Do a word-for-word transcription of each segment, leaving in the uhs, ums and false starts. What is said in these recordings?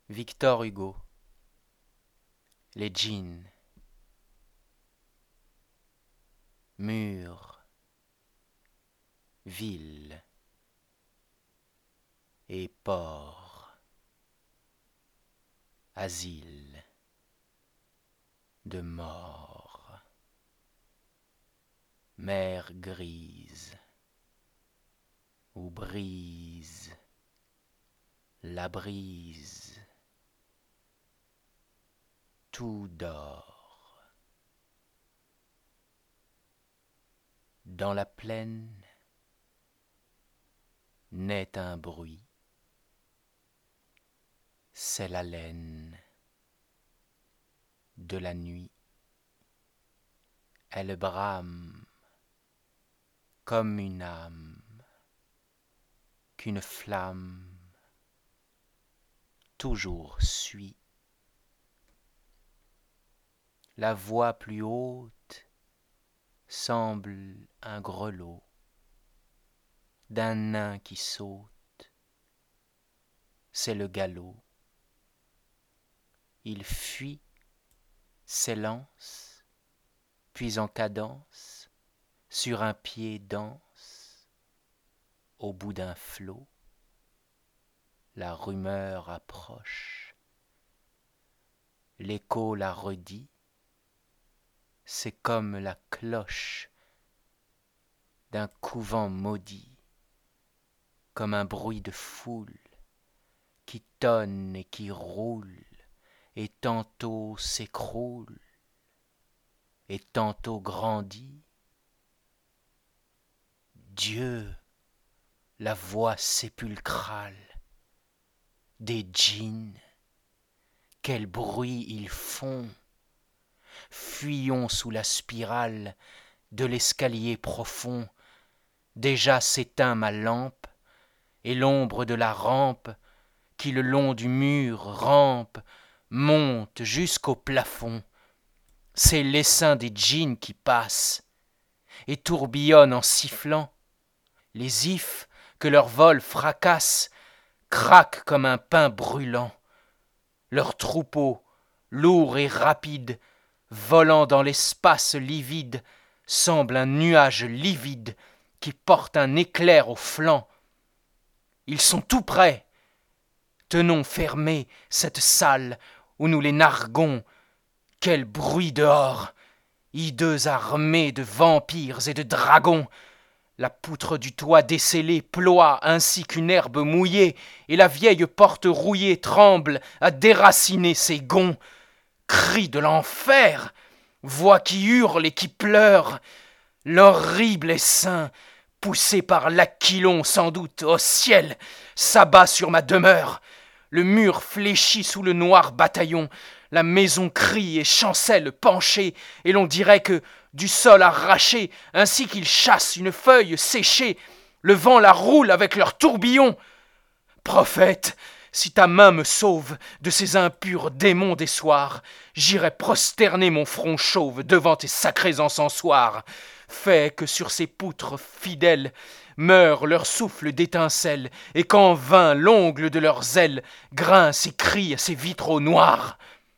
Victor Hugo. Les djinns. Murs, villes et ports, asile de mort, mer grise où brise la brise, tout dort. Dans la plaine naît un bruit, c'est l'haleine de la nuit. Elle brame comme une âme qu'une flamme toujours suit. La voix plus haute semble un grelot d'un nain qui saute, c'est le galop. Il fuit, s'élance, puis en cadence, sur un pied danse, au bout d'un flot, la rumeur approche, l'écho la redit, c'est comme la cloche d'un couvent maudit, comme un bruit de foule qui tonne et qui roule, et tantôt s'écroule, et tantôt grandit. Dieu, la voix sépulcrale des djinns, quel bruit ils font! Fuyons sous la spirale de l'escalier profond. Déjà s'éteint ma lampe, et l'ombre de la rampe qui le long du mur rampe monte jusqu'au plafond. C'est l'essaim des djinns qui passe et tourbillonne en sifflant. Les ifs que leur vol fracasse craquent comme un pain brûlant. Leur troupeau, lourd et rapide, volant dans l'espace livide, semble un nuage livide qui porte un éclair au flanc. Ils sont tout près. Tenons fermée cette salle où nous les narguons. Quel bruit dehors! Hideux armés de vampires et de dragons. La poutre du toit descellée ploie ainsi qu'une herbe mouillée, et la vieille porte rouillée tremble à déraciner ses gonds. Cris de l'enfer, voix qui hurlent et qui pleurent, l'horrible essaim, poussé par l'aquilon sans doute au ciel, s'abat sur ma demeure. Le mur fléchit sous le noir bataillon, la maison crie et chancelle penchée, et l'on dirait que, du sol arraché, ainsi qu'ils chassent une feuille séchée, le vent la roule avec leur tourbillon. Prophète, si ta main me sauve de ces impurs démons des soirs, j'irai prosterner mon front chauve devant tes sacrés encensoirs. Fais que sur ces poutres fidèles meure leur souffle d'étincelles, et qu'en vain l'ongle de leurs ailes grince et crie à ces vitraux noirs.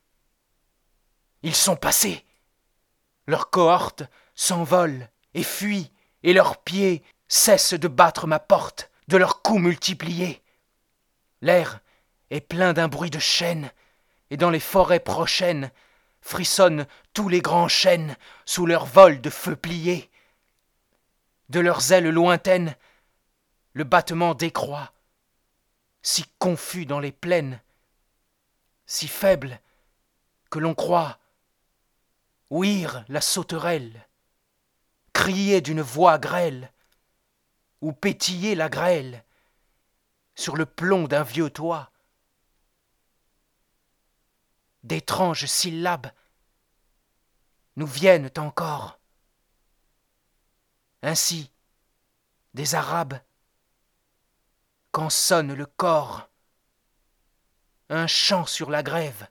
Ils sont passés. Leurs cohortes s'envolent et fuient, et leurs pieds cessent de battre ma porte de leurs coups multipliés. L'air est plein d'un bruit de chaînes, et dans les forêts prochaines frissonnent tous les grands chênes sous leur vol de feu plié. De leurs ailes lointaines, le battement décroît, si confus dans les plaines, si faible que l'on croit ouïr la sauterelle, crier d'une voix grêle, ou pétiller la grêle sur le plomb d'un vieux toit. D'étranges syllabes nous viennent encore. Ainsi, des Arabes, quand sonne le cor, un chant sur la grève,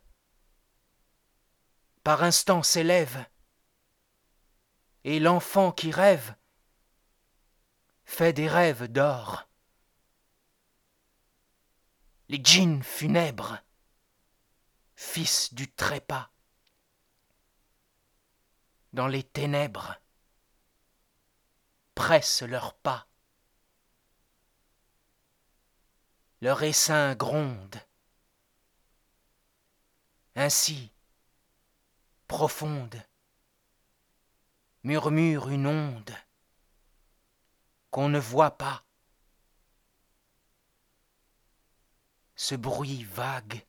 par instants s'élève, et l'enfant qui rêve fait des rêves d'or. Les djinns funèbres fils du trépas. Dans les ténèbres, pressent leurs pas. Leur essaim gronde. Ainsi, profonde, murmure une onde qu'on ne voit pas. Ce bruit vague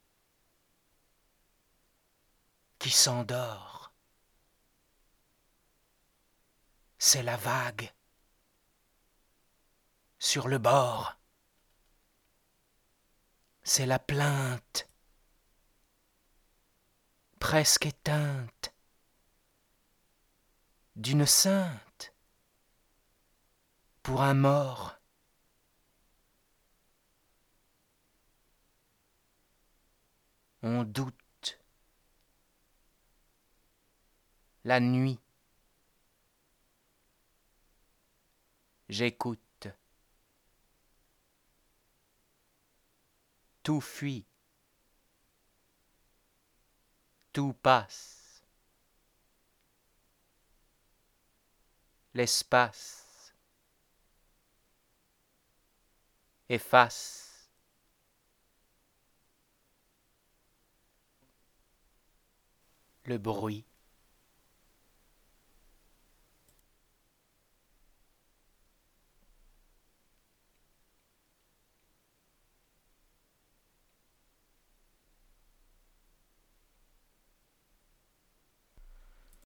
qui s'endort, c'est la vague sur le bord. C'est la plainte presque éteinte d'une sainte pour un mort. On doute. La nuit, j'écoute. Tout fuit. Tout passe. L'espace efface. Le bruit.